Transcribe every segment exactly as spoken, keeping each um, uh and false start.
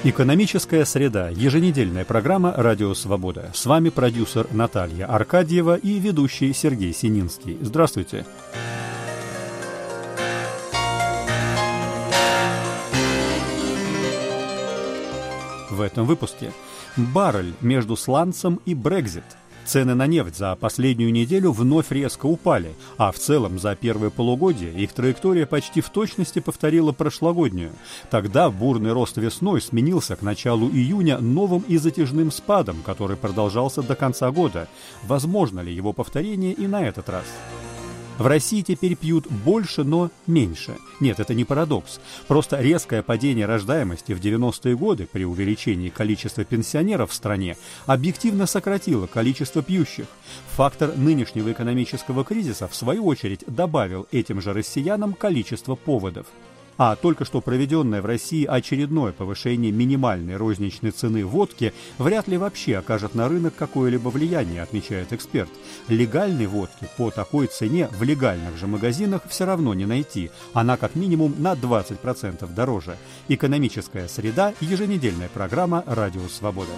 Экономическая среда. Еженедельная программа «Радио Свобода». С вами продюсер Наталья Аркадьева и ведущий Сергей Сининский. Здравствуйте. В этом выпуске. Баррель между сланцем и Брексит. Цены на нефть за последнюю неделю вновь резко упали, а в целом за первое полугодие их траектория почти в точности повторила прошлогоднюю. Тогда бурный рост весной сменился к началу июня новым и затяжным спадом, который продолжался до конца года. Возможно ли его повторение и на этот раз? В России теперь пьют больше, но меньше. Нет, это не парадокс. Просто резкое падение рождаемости в девяностые годы при увеличении количества пенсионеров в стране объективно сократило количество пьющих. Фактор нынешнего экономического кризиса, в свою очередь, добавил этим же россиянам количество поводов. А только что проведенное в России очередное повышение минимальной розничной цены водки вряд ли вообще окажет на рынок какое-либо влияние, отмечает эксперт. Легальной водки по такой цене в легальных же магазинах все равно не найти. Она как минимум на двадцать процентов дороже. Экономическая среда. Еженедельная программа «Радио Свобода».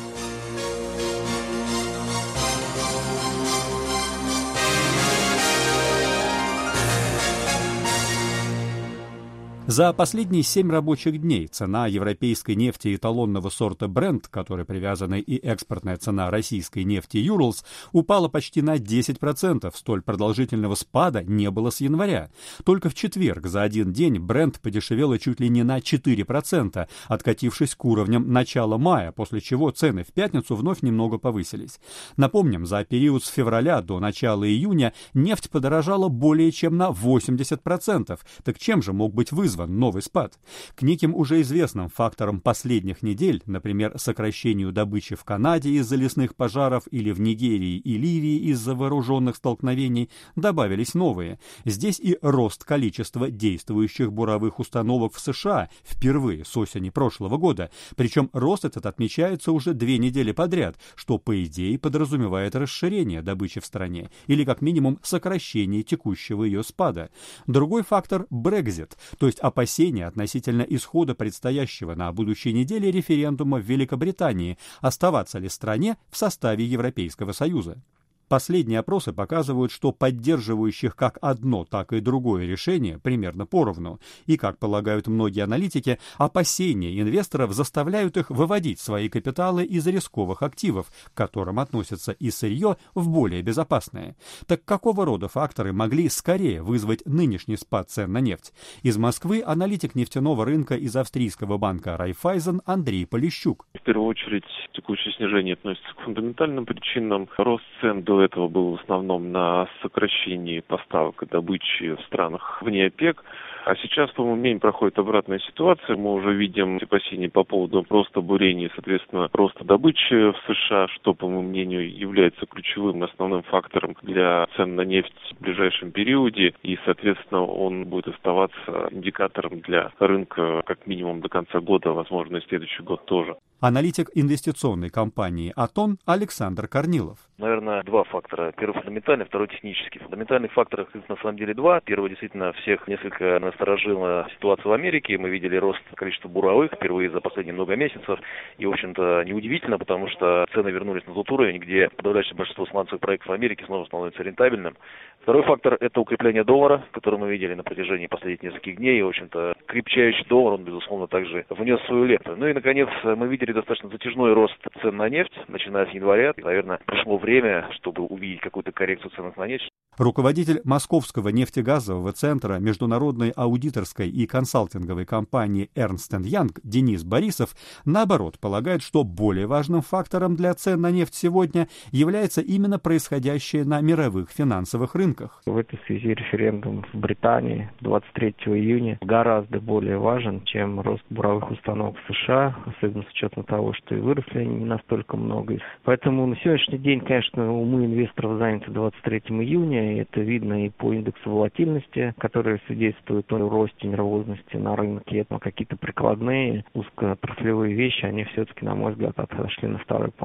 За последние семь рабочих дней цена европейской нефти эталонного сорта Brent, к которой привязана и экспортная цена российской нефти Urals, упала почти на десять процентов. Столь продолжительного спада не было с января. Только в четверг за один день Brent подешевела чуть ли не на четыре процента, откатившись к уровням начала мая, после чего цены в пятницу вновь немного повысились. Напомним, за период с февраля до начала июня нефть подорожала более чем на восемьдесят процентов. Так чем же мог быть вызван новый спад? К неким уже известным факторам последних недель, например, сокращению добычи в Канаде из-за лесных пожаров или в Нигерии и Ливии из-за вооруженных столкновений, добавились новые. Здесь и рост количества действующих буровых установок в США впервые с осени прошлого года. Причем рост этот отмечается уже две недели подряд, что, по идее, подразумевает расширение добычи в стране или, как минимум, сокращение текущего ее спада. Другой фактор – Брексит, то есть опасения относительно исхода предстоящего на будущей неделе референдума в Великобритании, оставаться ли стране в составе Европейского Союза. Последние опросы показывают, что поддерживающих как одно, так и другое решение примерно поровну. И, как полагают многие аналитики, опасения инвесторов заставляют их выводить свои капиталы из рисковых активов, к которым относятся и сырье, в более безопасные. Так какого рода факторы могли скорее вызвать нынешний спад цен на нефть? Из Москвы аналитик нефтяного рынка из австрийского банка Райффайзен Андрей Полищук. В первую очередь, текущее снижение относится к фундаментальным причинам. Рост цен до этого был в основном на сокращении поставок и добычи в странах вне ОПЕК. А сейчас, по-моему, менее проходит обратная ситуация. Мы уже видим опасения по поводу роста бурения, соответственно, роста добычи в США, что, по моему мнению, является ключевым основным фактором для цен на нефть в ближайшем периоде. И, соответственно, он будет оставаться индикатором для рынка как минимум до конца года, возможно, и следующий год тоже. Аналитик инвестиционной компании «Атон» Александр Корнилов. Наверное, два фактора. Первый фундаментальный, второй технический. Фундаментальных факторов на самом деле два. Первый действительно всех несколько насторожила ситуация в Америке. Мы видели рост количества буровых впервые за последние много месяцев. И, в общем-то, неудивительно, потому что цены вернулись на тот уровень, где подавляющее большинство сланцевых проектов в Америке снова становится рентабельным. Второй фактор – это укрепление доллара, который мы видели на протяжении последних нескольких дней. И, в общем-то, крепчающий доллар, он, безусловно, также внес свою лепту. Ну и, наконец, мы видели достаточно затяжной рост цен на нефть, начиная с января. И, наверное, пришло время, чтобы увидеть какую-то коррекцию цен на нефть. Руководитель Московского нефтегазового центра международной аудиторской и консалтинговой компании Ernst энд Young Денис Борисов, наоборот, полагает, что более важным фактором для цен на нефть сегодня является именно происходящее на мировых финансовых рынках. В этой связи референдум в Британии двадцать третьего июня гораздо более важен, чем рост буровых установок в США, особенно с учетом того, что и выросли они не настолько много. Поэтому на сегодняшний день, конечно, умы инвесторов заняты двадцать третьего июня. Это видно и по индексу волатильности, который свидетельствует о росте нервозности на рынке. Но какие-то прикладные, узкоотраслевые вещи, они все-таки, на мой взгляд, отошли на второй план.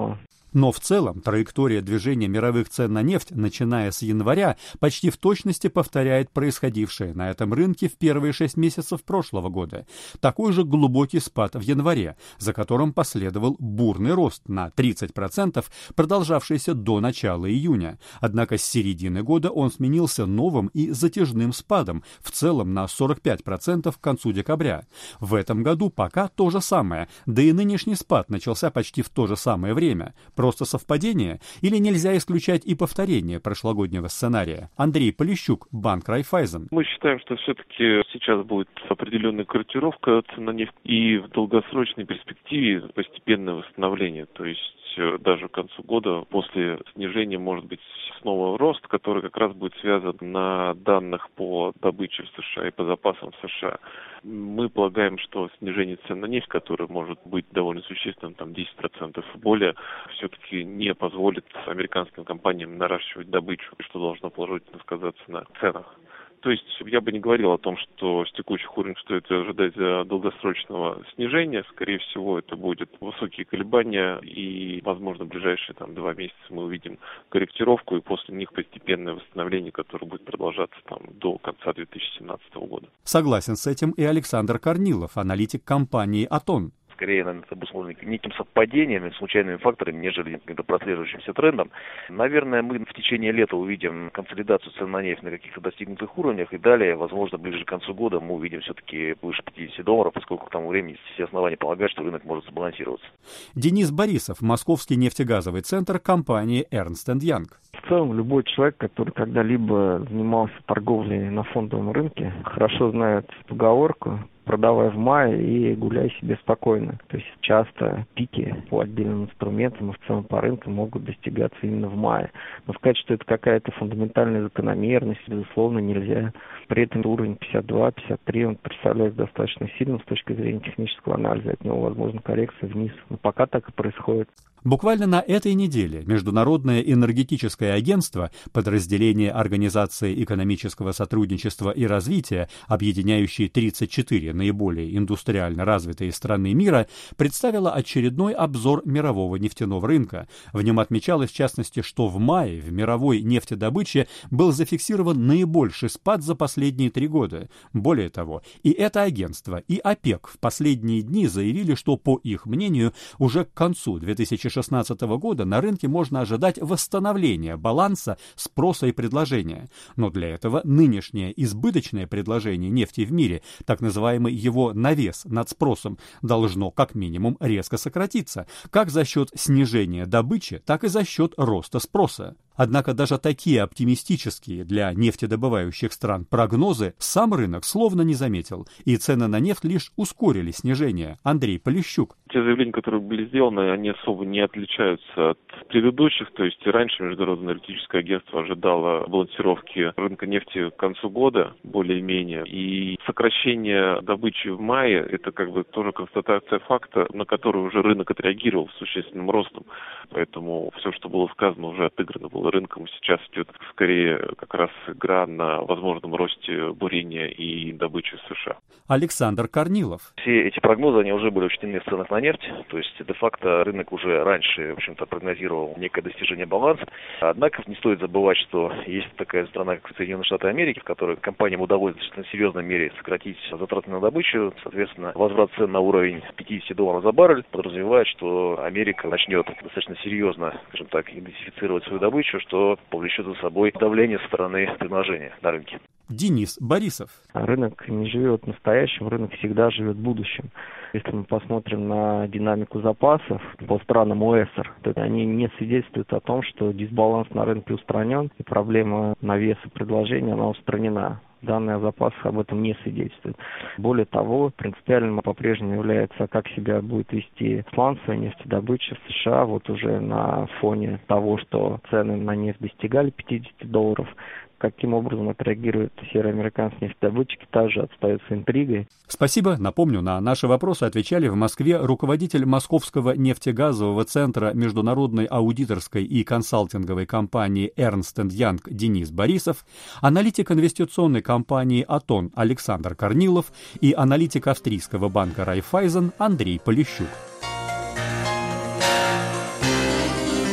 Но в целом траектория движения мировых цен на нефть, начиная с января, почти в точности повторяет происходившее на этом рынке в первые шесть месяцев прошлого года. Такой же глубокий спад в январе, за которым последовал бурный рост на тридцать процентов, продолжавшийся до начала июня. Однако с середины года он сменился новым и затяжным спадом, в целом на сорок пять процентов к концу декабря. В этом году пока то же самое, да и нынешний спад начался почти в то же самое время. Просто совпадение? Или нельзя исключать и повторение прошлогоднего сценария? Андрей Полищук, банк Райффайзен. Мы считаем, что все-таки сейчас будет определенная корректировка цен на нефть и в долгосрочной перспективе постепенное восстановление. То есть даже к концу года после снижения может быть снова рост, который как раз будет связан на данных по добыче в США и по запасам в США. Мы полагаем, что снижение цен на нефть, которое может быть довольно существенным, там десять процентов и более, все-таки не позволит американским компаниям наращивать добычу, что должно положительно сказаться на ценах. То есть я бы не говорил о том, что с текущих уровней стоит ожидать долгосрочного снижения. Скорее всего, это будут высокие колебания, и, возможно, в ближайшие там, два месяца мы увидим корректировку, и после них постепенное восстановление, которое будет продолжаться там, до конца две тысячи семнадцатого года. Согласен с этим и Александр Корнилов, аналитик компании «Атон». Скорее, наверное, это обусловлено неким совпадением, случайными факторами, нежели каким-то прослеживающимся трендом. Наверное, мы в течение лета увидим консолидацию цен на нефть на каких-то достигнутых уровнях, и далее, возможно, ближе к концу года мы увидим все-таки выше пятидесяти долларов, поскольку к тому времени есть все основания полагать, что рынок может сбалансироваться. Денис Борисов, Московский нефтегазовый центр компании Эрнст энд Янг. В целом, любой человек, который когда-либо занимался торговлей на фондовом рынке, хорошо знает поговорку «продавай в мае и гуляй себе спокойно». То есть часто пики по отдельным инструментам и в целом по рынку могут достигаться именно в мае. Но сказать, что это какая-то фундаментальная закономерность, безусловно, нельзя. При этом уровень пятьдесят два - пятьдесят три он представляет достаточно сильным с точки зрения технического анализа. От него возможна коррекция вниз. Но пока так и происходит. Буквально на этой неделе Международное энергетическое агентство, подразделение Организации экономического сотрудничества и развития, объединяющее тридцать четыре наиболее индустриально развитые страны мира, представило очередной обзор мирового нефтяного рынка. В нем отмечалось, в частности, что в мае в мировой нефтедобыче был зафиксирован наибольший спад за последние три года. Более того, и это агентство, и ОПЕК в последние дни заявили, что, по их мнению, уже к концу две тысячи шестнадцатого года на рынке можно ожидать восстановления баланса спроса и предложения. Но для этого нынешнее избыточное предложение нефти в мире, так называемый его навес над спросом, должно как минимум резко сократиться, как за счет снижения добычи, так и за счет роста спроса. Однако даже такие оптимистические для нефтедобывающих стран прогнозы сам рынок словно не заметил, и цены на нефть лишь ускорили снижение. Андрей Полищук. Те заявления, которые были сделаны, они особо не отличаются от предыдущих. То есть раньше Международное энергетическое агентство ожидало балансировки рынка нефти к концу года более-менее. И сокращение добычи в мае – это как бы тоже констатация факта, на который уже рынок отреагировал с существенным ростом. Поэтому все, что было сказано, уже отыграно было рынком. Сейчас идет скорее как раз игра на возможном росте бурения и добычи в США. Александр Корнилов. Все эти прогнозы, они уже были учтены в ценах на нефть. То есть, де-факто, рынок уже раньше, в общем-то, прогнозировал некое достижение баланса. Однако не стоит забывать, что есть такая страна, как Соединенные Штаты Америки, в которой компаниям удалось в достаточно серьезной мере сократить затраты на добычу. Соответственно, возврат цен на уровень пятьдесят долларов за баррель подразумевает, что Америка начнет достаточно серьезно, скажем так, идентифицировать свою добычу, что повлечет за собой давление со стороны предложения на рынке. Денис Борисов. Рынок не живет настоящим, рынок всегда живет будущим. Если мы посмотрим на динамику запасов по странам ОЭСР, то они не свидетельствуют о том, что дисбаланс на рынке устранен, и проблема навеса предложения, она устранена. Данные о запасах об этом не свидетельствуют. Более того, принципиальным по-прежнему является, как себя будет вести сланцевая нефтедобыча в США, вот уже на фоне того, что цены на нефть достигали пятидесяти долларов. Каким образом отреагируют североамериканские нефтедобытчики, также остается интригой. Спасибо. Напомню, на наши вопросы отвечали в Москве руководитель Московского нефтегазового центра международной аудиторской и консалтинговой компании Эрнст энд Янг Денис Борисов, аналитик инвестиционной компании «Атон» Александр Корнилов и аналитик австрийского банка Райффайзен Андрей Полищук.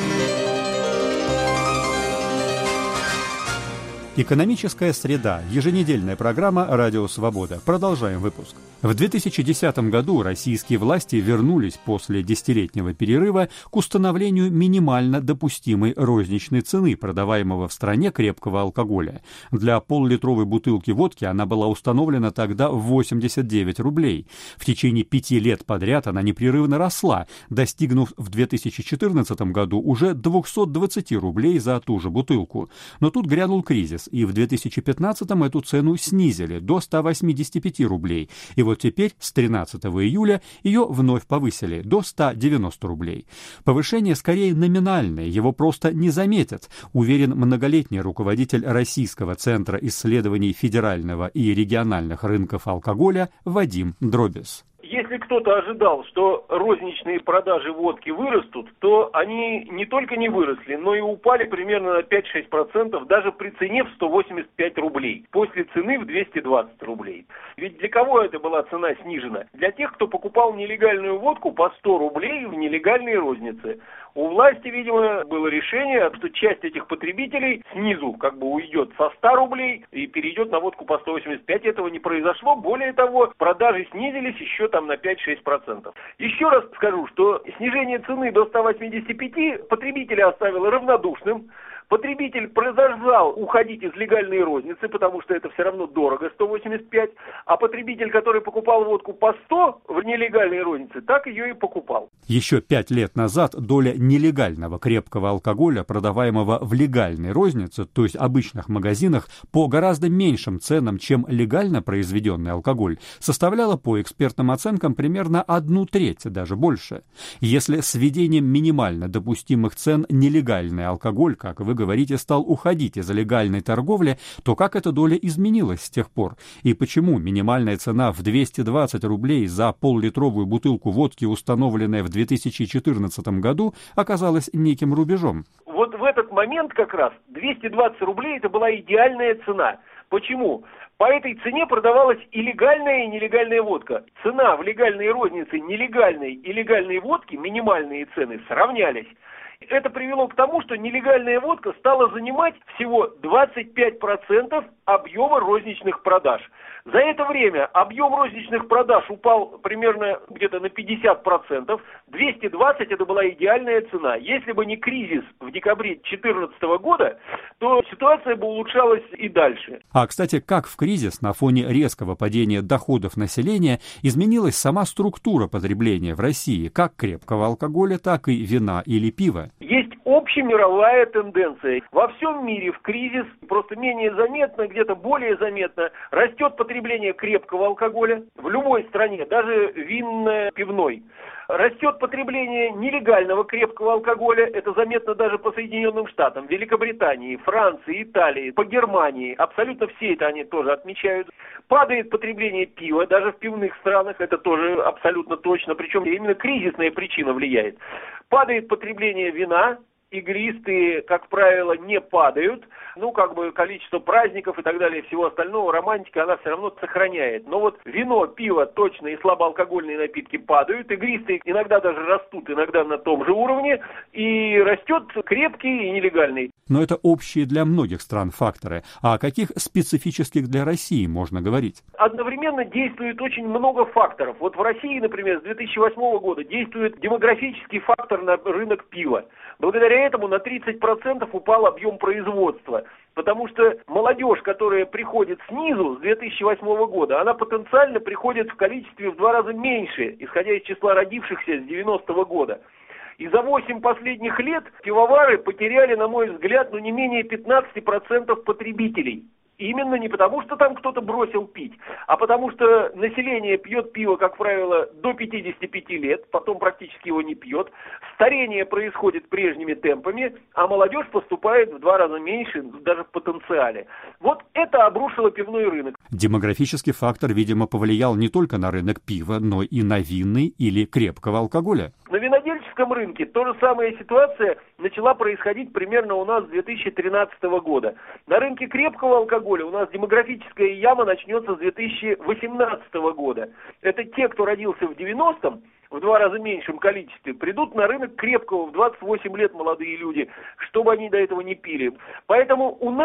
Экономическая среда. Еженедельная программа «Радио Свобода». Продолжаем выпуск. В две тысячи десятом году российские власти вернулись после десятилетнего перерыва к установлению минимально допустимой розничной цены продаваемого в стране крепкого алкоголя. Для полулитровой бутылки водки она была установлена тогда в восемьдесят девять рублей. В течение пяти лет подряд она непрерывно росла, достигнув в две тысячи четырнадцатом году уже двести двадцать рублей за ту же бутылку. Но тут грянул кризис, и в две тысячи пятнадцатом эту цену снизили до ста восьмидесяти пяти рублей. И вот теперь с тринадцатого июля ее вновь повысили до ста девяноста рублей. Повышение скорее номинальное, его просто не заметят, уверен многолетний руководитель Российского центра исследований федерального и региональных рынков алкоголя Вадим Дробис. Если кто-то ожидал, что розничные продажи водки вырастут, то они не только не выросли, но и упали примерно на пять-шесть процентов даже при цене в сто восемьдесят пять рублей, после цены в двести двадцать рублей. Ведь для кого это была цена снижена? Для тех, кто покупал нелегальную водку по сто рублей в нелегальной рознице. У власти, видимо, было решение, что часть этих потребителей снизу как бы уйдет со ста рублей и перейдет на водку по сто восемьдесят пять. Этого не произошло. Более того, продажи снизились еще там на пять-шесть процентов. Еще раз скажу, что снижение цены до ста восьмидесяти пяти потребителя оставило равнодушным. Потребитель продолжал уходить из легальной розницы, потому что это все равно дорого, сто восемьдесят пять, а потребитель, который покупал водку по сто в нелегальной рознице, так ее и покупал. Еще пять лет назад доля нелегального крепкого алкоголя, продаваемого в легальной рознице, то есть обычных магазинах, по гораздо меньшим ценам, чем легально произведенный алкоголь, составляла по экспертным оценкам примерно одну треть, даже больше. Если с введением минимально допустимых цен нелегальный алкоголь, как вы говорите, стал уходить из легальной торговли, то как эта доля изменилась с тех пор? И почему минимальная цена в двести двадцать рублей за поллитровую бутылку водки, установленная в две тысячи четырнадцатом году, оказалась неким рубежом? Вот в этот момент как раз двести двадцать рублей это была идеальная цена. Почему? По этой цене продавалась и легальная, и нелегальная водка. Цена в легальной рознице нелегальной и легальной водки, минимальные цены, сравнялись. Это привело к тому, что нелегальная водка стала занимать всего двадцать пять процентов объема розничных продаж. За это время объем розничных продаж упал примерно где-то на пятьдесят процентов. двести двадцать это была идеальная цена. Если бы не кризис в декабре две тысячи четырнадцатого года, то ситуация бы улучшалась и дальше. А, кстати, как в кризис на фоне резкого падения доходов населения изменилась сама структура потребления в России, как крепкого алкоголя, так и вина или пива? Есть общемировая тенденция. Во всем мире в кризис, просто менее заметно, где-то более заметно, растет потребление крепкого алкоголя в любой стране, даже винной, пивной. Растет потребление нелегального крепкого алкоголя, это заметно даже по Соединенным Штатам, Великобритании, Франции, Италии, по Германии, абсолютно все это они тоже отмечают. Падает потребление пива, даже в пивных странах, это тоже абсолютно точно, причем именно кризисная причина влияет. Падает потребление вина, игристые, как правило, не падают. Ну, как бы количество праздников и так далее, всего остального, романтика, она все равно сохраняет. Но вот вино, пиво точно и слабоалкогольные напитки падают. Игристые иногда даже растут, иногда на том же уровне. И растет крепкий и нелегальный. Но это общие для многих стран факторы. А о каких специфических для России можно говорить? Одновременно действует очень много факторов. Вот в России, например, с две тысячи восьмого года действует демографический фактор на рынок пива. Благодаря этому на тридцать процентов упал объем производства. Потому что молодежь, которая приходит снизу с две тысячи восьмого года, она потенциально приходит в количестве в два раза меньше, исходя из числа родившихся с девяностого года. И за восемь последних лет пивовары потеряли, на мой взгляд, ну не менее пятнадцать процентов потребителей. Именно не потому, что там кто-то бросил пить, а потому что население пьет пиво, как правило, до пятидесяти пяти лет, потом практически его не пьет. Старение происходит прежними темпами, а молодежь поступает в два раза меньше, даже в потенциале. Вот это обрушило пивной рынок. Демографический фактор, видимо, повлиял не только на рынок пива, но и на винный или крепкого алкоголя. На винодельческом рынке то же самая ситуация начала происходить примерно у нас с две тысячи тринадцатого года. На рынке крепкого алкоголя у нас демографическая яма начнется с две тысячи восемнадцатого года. Это те, кто родился в девяностом, в два раза меньшем количестве, придут на рынок крепкого в двадцать восемь лет молодые люди, чтобы они до этого не пили. Поэтому у нас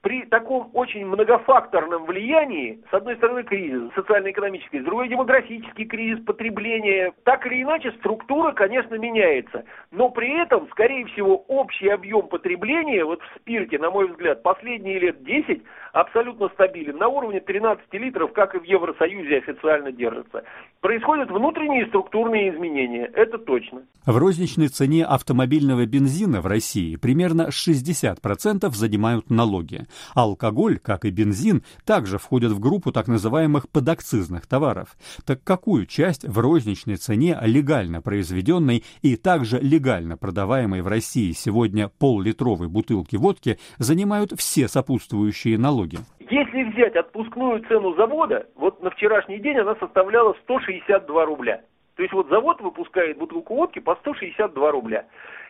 при таком очень многофакторном влиянии, с одной стороны кризис социально-экономический, с другой демографический кризис, потребления, так или иначе структура, конечно, меняется. Но при этом, скорее всего, общий объем потребления вот в спирте, на мой взгляд, последние лет десять абсолютно стабилен. На уровне тринадцать литров, как и в Евросоюзе официально держится. Происходят внутренние структурные изменения, это точно. В розничной цене автомобильного бензина в России примерно шестьдесят процентов занимают налоги. Алкоголь, как и бензин, также входят в группу так называемых подакцизных товаров. Так какую часть в розничной цене легально произведенной и также легально продаваемой в России сегодня пол-литровой бутылки водки занимают все сопутствующие налоги? Если взять отпускную цену завода, вот на вчерашний день она составляла сто шестьдесят два рубля. То есть вот завод выпускает бутылку водки по сто шестьдесят два рубля.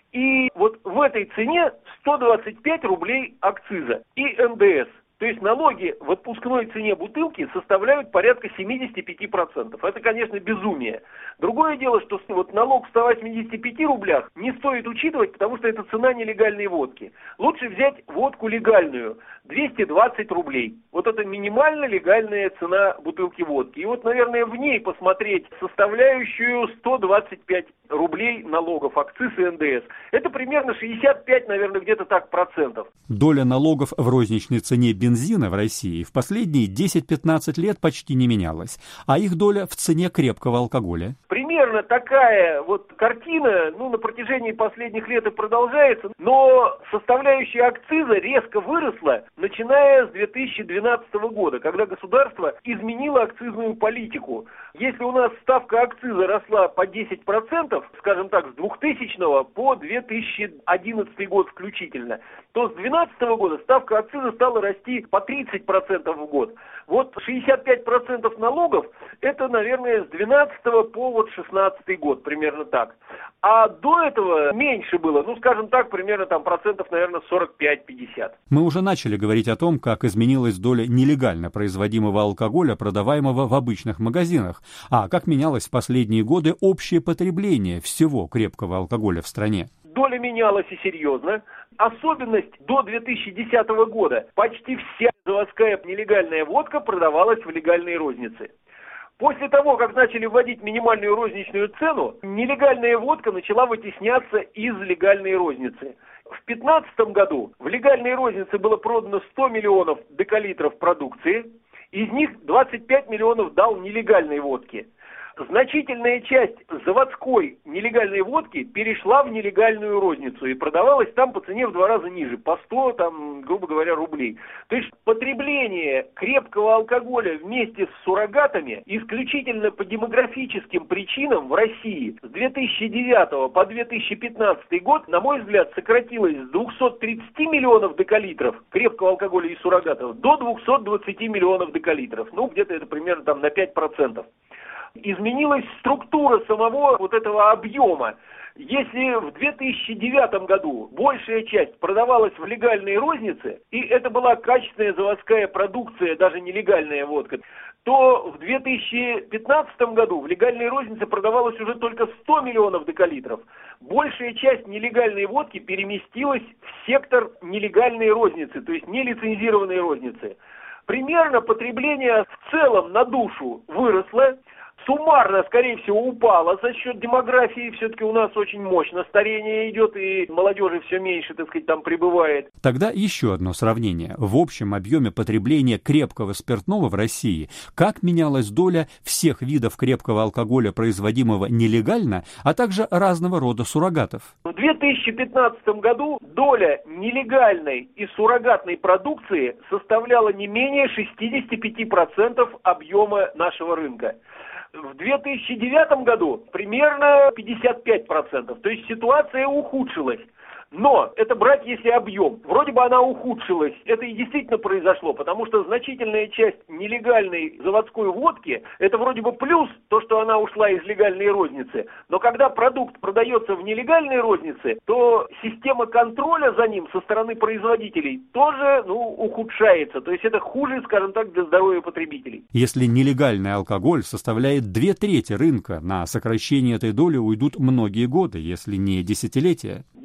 И вот в этой цене сто двадцать пять рублей акциза и эн дэ эс. То есть налоги в отпускной цене бутылки составляют порядка семьдесят пять процентов. Это, конечно, безумие. Другое дело, что вот налог в ста восьмидесяти пяти рублях не стоит учитывать, потому что это цена нелегальной водки. Лучше взять водку легальную, двести двадцать рублей. Вот это минимально легальная цена бутылки водки. И вот, наверное, в ней посмотреть составляющую сто двадцать пять рублей налогов, акциз и эн дэ эс. Это примерно шестьдесят пять, наверное, где-то так процентов. Доля налогов в розничной цене бензина в России в последние десять-пятнадцать лет почти не менялась, а их доля в цене крепкого алкоголя? Примерно такая вот картина, ну, на протяжении последних лет и продолжается, но составляющая акциза резко выросла, начиная с две тысячи двенадцатого года, когда государство изменило акцизную политику. Если у нас ставка акциза росла по десять процентов, скажем так, с двухтысячного по две тысячи одиннадцатый год включительно, то с две тысячи двенадцатого года ставка акциза стала расти по тридцать процентов в год. Вот шестьдесят пять процентов налогов, это, наверное, с двенадцатого по вот шестнадцатый год, примерно так. А до этого меньше было, ну, скажем так, примерно там процентов, наверное, сорок пять-пятьдесят. Мы уже начали говорить о том, как изменилась доля нелегально производимого алкоголя, продаваемого в обычных магазинах, а как менялось в последние годы общее потребление всего крепкого алкоголя в стране. Доля менялась и серьезно. Особенность до две тысячи десятого года. Почти вся заводская нелегальная водка продавалась в легальной рознице. После того, как начали вводить минимальную розничную цену, нелегальная водка начала вытесняться из легальной розницы. В две тысячи пятнадцатом году в легальной рознице было продано сто миллионов декалитров продукции, из них двадцать пять миллионов дал нелегальной водки. Значительная часть заводской нелегальной водки перешла в нелегальную розницу и продавалась там по цене в два раза ниже, по сто, там, грубо говоря, рублей. То есть потребление крепкого алкоголя вместе с суррогатами исключительно по демографическим причинам в России с две тысячи девятого по две тысячи пятнадцатый год, на мой взгляд, сократилось с двухсот тридцати миллионов декалитров крепкого алкоголя и суррогатов до двухсот двадцати миллионов декалитров. Ну, где-то это примерно там на пять процентов. Изменилась структура самого вот этого объема. Если в две тысячи девятом году большая часть продавалась в легальной рознице, и это была качественная заводская продукция, даже нелегальная водка, то в две тысячи пятнадцатом году в легальной рознице продавалось уже только сто миллионов декалитров. Большая часть нелегальной водки переместилась в сектор нелегальной розницы, то есть нелицензированной розницы. Примерно потребление в целом на душу выросло. Суммарно, скорее всего, упала за счет демографии. Все-таки у нас очень мощно старение идет, и молодежи все меньше, так сказать, там прибывает. Тогда еще одно сравнение. В общем объеме потребления крепкого спиртного в России как менялась доля всех видов крепкого алкоголя, производимого нелегально, а также разного рода суррогатов? В две тысячи пятнадцатом году доля нелегальной и суррогатной продукции составляла не менее шестьдесят пять процентов объема нашего рынка. В две тысячи девятом году примерно пятьдесят пять процентов, то есть ситуация ухудшилась. Но это брать, если объем. Вроде бы она ухудшилась. Это и действительно произошло, потому что значительная часть нелегальной заводской водки, это вроде бы плюс, то, что она ушла из легальной розницы. Но когда продукт продается в нелегальной рознице, то система контроля за ним со стороны производителей тоже, ну, ухудшается. То есть это хуже, скажем так, для здоровья потребителей. Если нелегальный алкоголь составляет две трети рынка, на сокращение этой доли уйдут многие годы, если не десятилетия. Дело в том,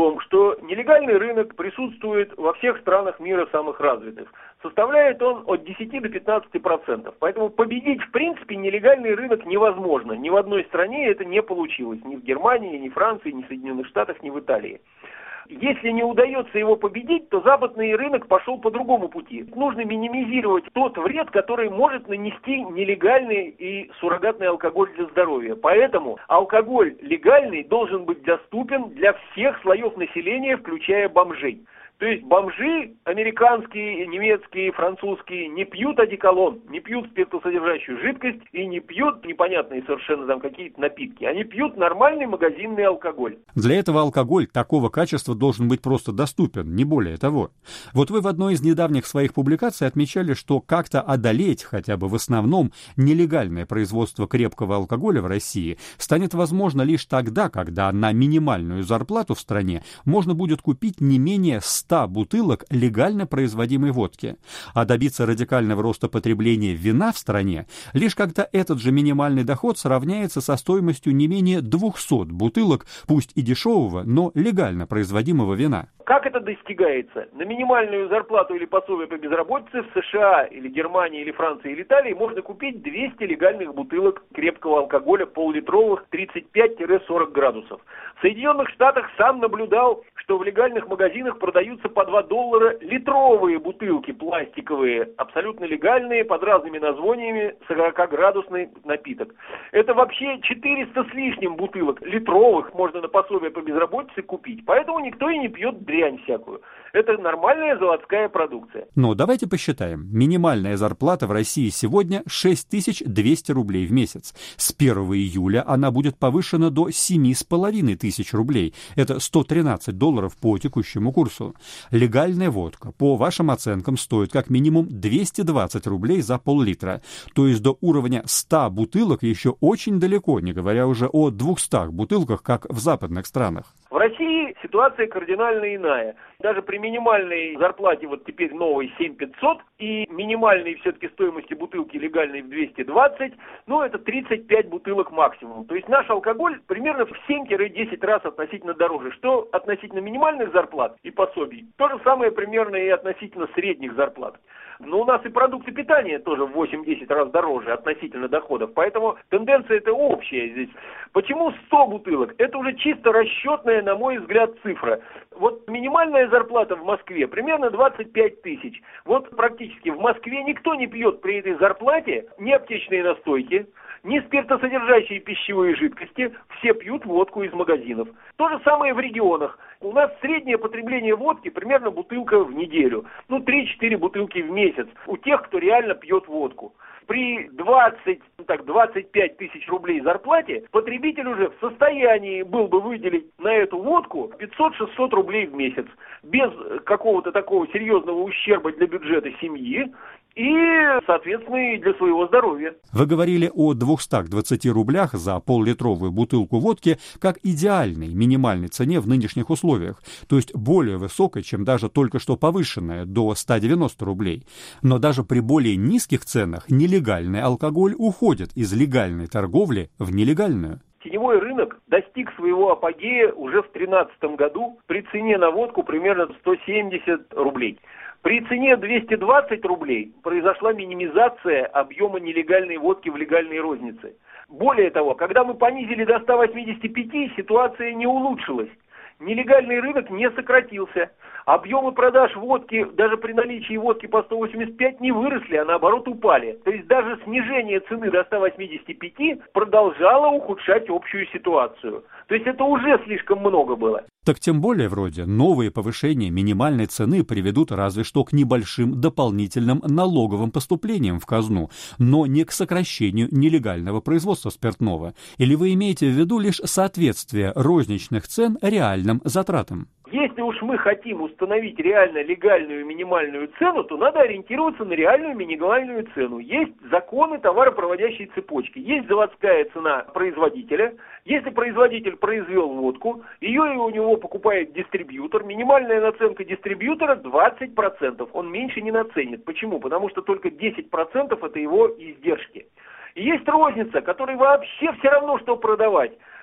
том, что нелегальный рынок присутствует во всех странах мира самых развитых. Составляет он от десяти до пятнадцати процентов. Поэтому победить, в принципе, нелегальный рынок невозможно. Ни в одной стране это не получилось. Ни в Германии, ни в Франции, ни в Соединенных Штатах, ни в Италии. Если не удается его победить, то западный рынок пошел по другому пути. Нужно минимизировать тот вред, который может нанести нелегальный и суррогатный алкоголь для здоровья. Поэтому алкоголь легальный должен быть доступен для всех слоев населения, включая бомжей. То есть бомжи американские, немецкие, французские не пьют одеколон, не пьют спиртосодержащую жидкость и не пьют непонятные совершенно там какие-то напитки. Они пьют нормальный магазинный алкоголь. Для этого алкоголь такого качества должен быть просто доступен, не более того. Вот вы в одной из недавних своих публикаций отмечали, что как-то одолеть хотя бы в основном нелегальное производство крепкого алкоголя в России станет возможно лишь тогда, когда на минимальную зарплату в стране можно будет купить не менее ста бутылок легально производимой водки, а добиться радикального роста потребления вина в стране лишь когда этот же минимальный доход сравняется со стоимостью не менее двухсот бутылок, пусть и дешевого, но легально производимого вина. Как это достигается? На минимальную зарплату или пособие по безработице в США или Германии или Франции или Италии можно купить двести легальных бутылок крепкого алкоголя пол-литровых тридцать пять - сорок градусов. В Соединенных Штатах сам наблюдал, что в легальных магазинах продаются по два доллара литровые бутылки пластиковые, абсолютно легальные, под разными названиями, сорокаградусный напиток. Это вообще четыреста с лишним бутылок литровых можно на пособие по безработице купить. Поэтому никто и не пьет дрянь всякую. Это нормальная заводская продукция. Но давайте посчитаем. Минимальная зарплата в России сегодня шесть тысяч двести рублей в месяц. С первого июля она будет повышена до семь с половиной тысяч рублей. Это сто тринадцать долларов по текущему курсу. Легальная водка, по вашим оценкам, стоит как минимум двести двадцать рублей за пол-литра. То есть до уровня ста бутылок еще очень далеко, не говоря уже о двухстах бутылках, как в западных странах. В России ситуация кардинально иная. Даже при минимальной зарплате, вот теперь новой семь тысяч пятьсот, и минимальной все-таки стоимости бутылки легальной в двести двадцать, ну это тридцать пять бутылок максимум. То есть наш алкоголь примерно в семь-десять раз относительно дороже. Что относительно минимальных зарплат и пособий, то же самое примерно и относительно средних зарплат. Но у нас и продукты питания тоже в восемь-десять раз дороже относительно доходов. Поэтому тенденция это общая здесь. Почему сто бутылок? Это уже чисто расчетная, на мой взгляд, цифра. Вот минимальная зарплата в Москве примерно двадцать пять тысяч. Вот практически в Москве никто не пьет при этой зарплате ни аптечные настойки, ни спиртосодержащие пищевые жидкости, все пьют водку из магазинов. То же самое в регионах. У нас среднее потребление водки примерно бутылка в неделю. Ну, три-четыре бутылки в месяц у тех, кто реально пьет водку. При двадцати, ну так, двадцати пяти тысяч рублей зарплате потребитель уже в состоянии был бы выделить на эту водку пятьсот-шестьсот рублей в месяц. Без какого-то такого серьезного ущерба для бюджета семьи. И, соответственно, и для своего здоровья. Вы говорили о двухстах двадцати рублях за пол-литровую бутылку водки как идеальной минимальной цене в нынешних условиях, то есть более высокой, чем даже только что повышенная до ста девяноста рублей. Но даже при более низких ценах нелегальный алкоголь уходит из легальной торговли в нелегальную. Теневой рынок достиг своего апогея уже в две тысячи тринадцатом году при цене на водку примерно сто семьдесят рублей. При цене двести двадцать рублей произошла минимизация объема нелегальной водки в легальной рознице. Более того, когда мы понизили до ста восьмидесяти пяти, ситуация не улучшилась. Нелегальный рынок не сократился. Объемы продаж водки, даже при наличии водки по сто восемьдесят пять, не выросли, а наоборот упали. То есть даже снижение цены до ста восьмидесяти пяти продолжало ухудшать общую ситуацию. То есть это уже слишком много было. Так тем более вроде новые повышения минимальной цены приведут разве что к небольшим дополнительным налоговым поступлениям в казну, но не к сокращению нелегального производства спиртного. Или вы имеете в виду лишь соответствие розничных цен реальным затратам? Если уж мы хотим установить реально легальную минимальную цену, то надо ориентироваться на реальную минимальную цену. Есть законы товаропроводящей цепочки, есть заводская цена производителя. Если производитель произвел водку, ее и у него покупает дистрибьютор, минимальная наценка дистрибьютора двадцать процентов, он меньше не наценит. Почему? Потому что только десять процентов это его издержки. И есть розница, которой вообще все равно, что продавать.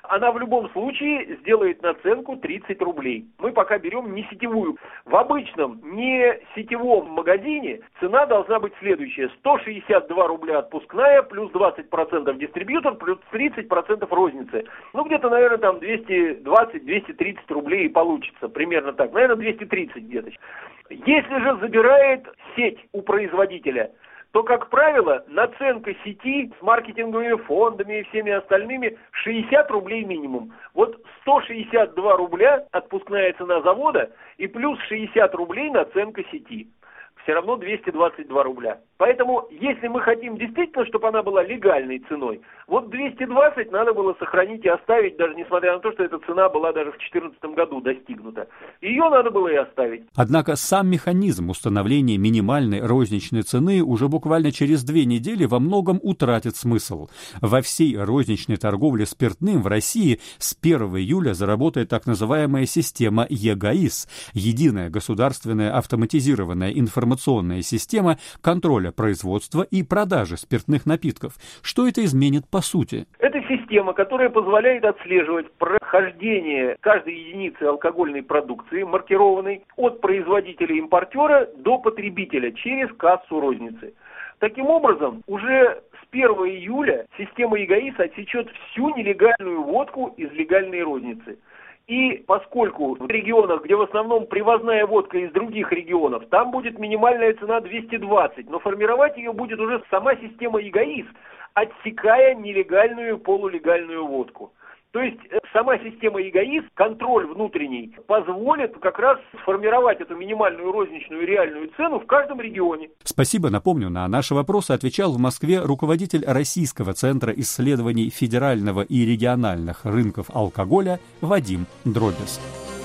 она в любом случае сделает наценку тридцать рублей. Мы пока берем не сетевую. В обычном не сетевом магазине цена должна быть следующая. сто шестьдесят два рубля отпускная, плюс двадцать процентов дистрибьютор, плюс тридцать процентов розницы. Ну, где-то, наверное, там двести двадцать - двести тридцать рублей и получится. Примерно так. Наверное, двести тридцать где-то. Если же забирает сеть у производителя, то, как правило, наценка сети с маркетинговыми фондами и всеми остальными шестьдесят рублей минимум. Вот сто шестьдесят два рубля отпускная цена завода и плюс шестьдесят рублей наценка сети. Все равно двести двадцать два рубля. Поэтому, если мы хотим действительно, чтобы она была легальной ценой, вот двести двадцать надо было сохранить и оставить, даже несмотря на то, что эта цена была даже в две тысячи четырнадцатом году достигнута. Ее надо было и оставить. Однако сам механизм установления минимальной розничной цены уже буквально через две недели во многом утратит смысл. Во всей розничной торговле спиртным в России с первого июля заработает так называемая система ЕГАИС – единая государственная автоматизированная информационная система контроля производства и продажи спиртных напитков. Что это изменит по сути? Это система, которая позволяет отслеживать прохождение каждой единицы алкогольной продукции, маркированной, от производителя-импортера до потребителя через кассу розницы. Таким образом, уже с первого июля система ЕГАИС отсечет всю нелегальную водку из легальной розницы. И поскольку в регионах, где в основном привозная водка из других регионов, там будет минимальная цена двести двадцать, но формировать ее будет уже сама система ЕГАИС, отсекая нелегальную полулегальную водку. То есть сама система ЕГАИС, контроль внутренний, позволит как раз сформировать эту минимальную розничную реальную цену в каждом регионе. Спасибо. Напомню, на наши вопросы отвечал в Москве руководитель Российского центра исследований федерального и региональных рынков алкоголя Вадим Дробис.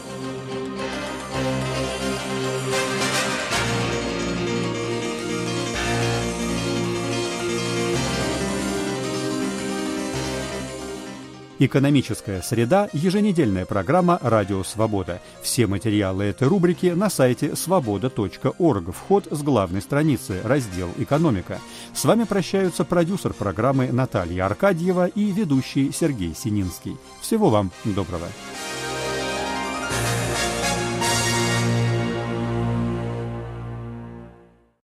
«Экономическая среда» – еженедельная программа «Радио Свобода». Все материалы этой рубрики на сайте свобода точка орг. Вход с главной страницы, раздел «Экономика». С вами прощаются продюсер программы Наталья Аркадьева и ведущий Сергей Сининский. Всего вам доброго.